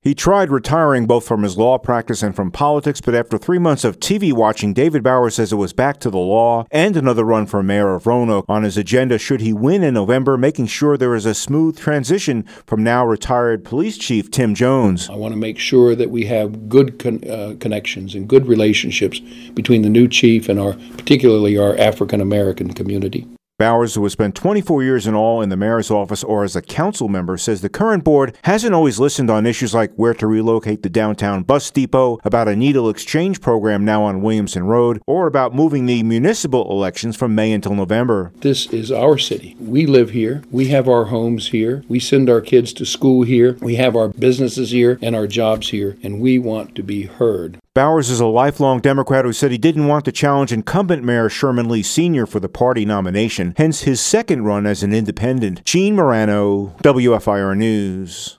He tried retiring both from his law practice and from politics, but after 3 months of TV watching, David Bowers says it was back to the law and another run for mayor of Roanoke on his agenda should he win in November, making sure there is a smooth transition from now retired police chief Tim Jones. I want to make sure that we have good connections and good relationships between the new chief and particularly our African American community. Bowers, who has spent 24 years in all in the mayor's office or as a council member, says the current board hasn't always listened on issues like where to relocate the downtown bus depot, about a needle exchange program now on Williamson Road, or about moving the municipal elections from May until November. This is our city. We live here. We have our homes here. We send our kids to school here. We have our businesses here and our jobs here, and we want to be heard. Bowers is a lifelong Democrat who said he didn't want to challenge incumbent Mayor Sherman Lee Sr. for the party nomination, hence his second run as an independent. Gene Marano, WFIR News.